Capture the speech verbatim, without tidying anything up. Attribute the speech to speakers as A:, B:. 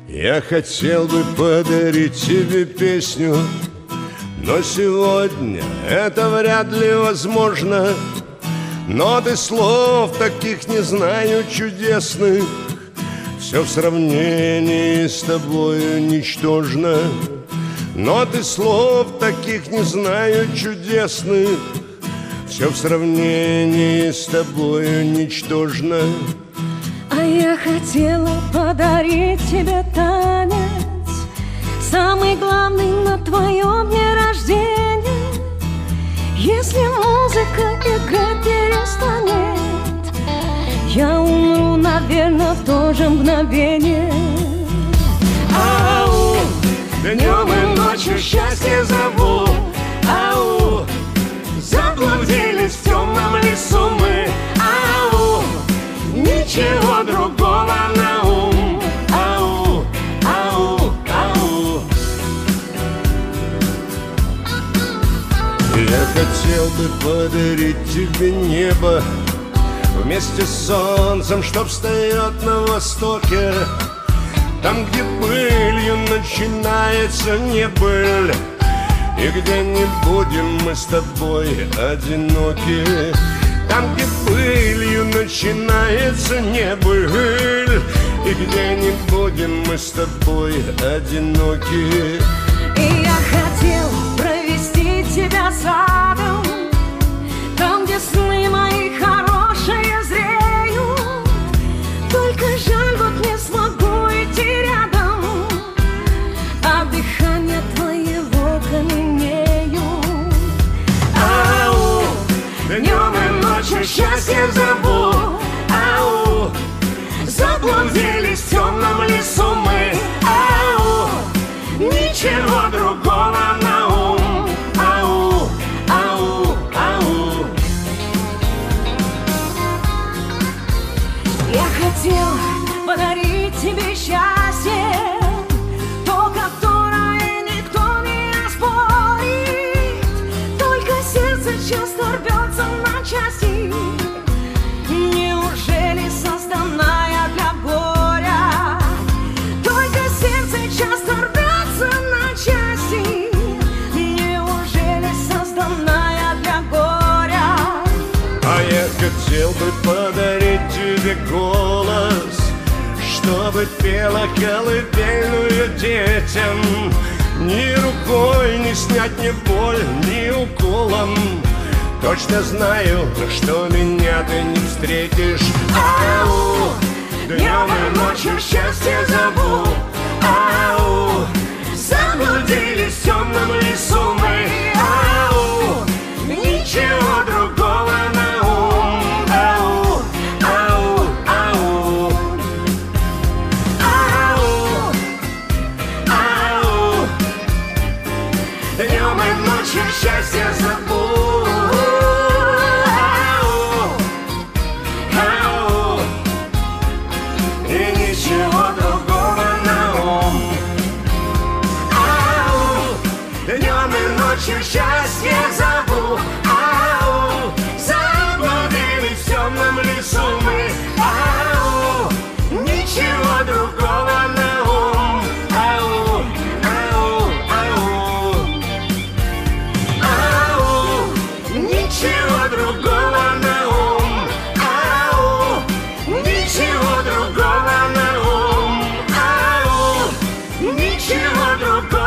A: Я хотел бы подарить тебе песню, но сегодня это вряд ли возможно. Ноты слов таких не знаю чудесных, все в сравнении с тобою ничтожно. Ноты слов таких не знаю чудесных, все в сравнении с тобою ничтожно.
B: А я хотела подарить тебе танец, самый главный на твоем дне рождения. Если музыка играть перестанет, я умру, наверное, в то же мгновение.
A: Ау, днем и ночью счастье зову. Ау, заблудились в темном лесу мы. Ау, ничего другого на ум. Ау, ау, ау. Я хотел бы подарить тебе небо вместе с солнцем, что встает на востоке, там, где былью начинается небыль, и где не будем мы с тобой одиноки. Там, где былью начинается небыль, и где не будем мы с тобой одиноки.
B: И я хотел провести тебя садом, там, где сны мои хорошие зреют. Только жаль, вот не смогу идти рядом, а дыхание твоего каменею.
A: Ау, днем и ночью счастье зову. Ау, заблудились в темном лесу мы. Ау, ничего другого на ум. Ау, ау, ау.
B: Я хотела подарить тебе счастье, то, которое никто не оспорит. Только сердце часто рвется на части. Неужели создана я для горя? Только сердце часто рвется на части. Неужели создана я для горя?
A: А я хотел бы подарить тебе голос, чтобы пела колыбельную детям. Ни рукой не снять ни боль, ни уколом. Точно знаю, что меня ты не встретишь. Ау, днем и ночью счастье зову. Ау, заблудились в темном лесу мы. Ау, ничего другого на ум. Ау, ау, ау. Ау, ау. Днем и ночью счастье зову. Ничего другого на ум. Ау, днем и ночью счастье зову. Ау, заблудились в темном лесу мы. Ау, ничего другого на ум. Ау, ау, ау. Ау, ничего другого на ум. Ау, ничего другого на ум. Ау, ничего другого.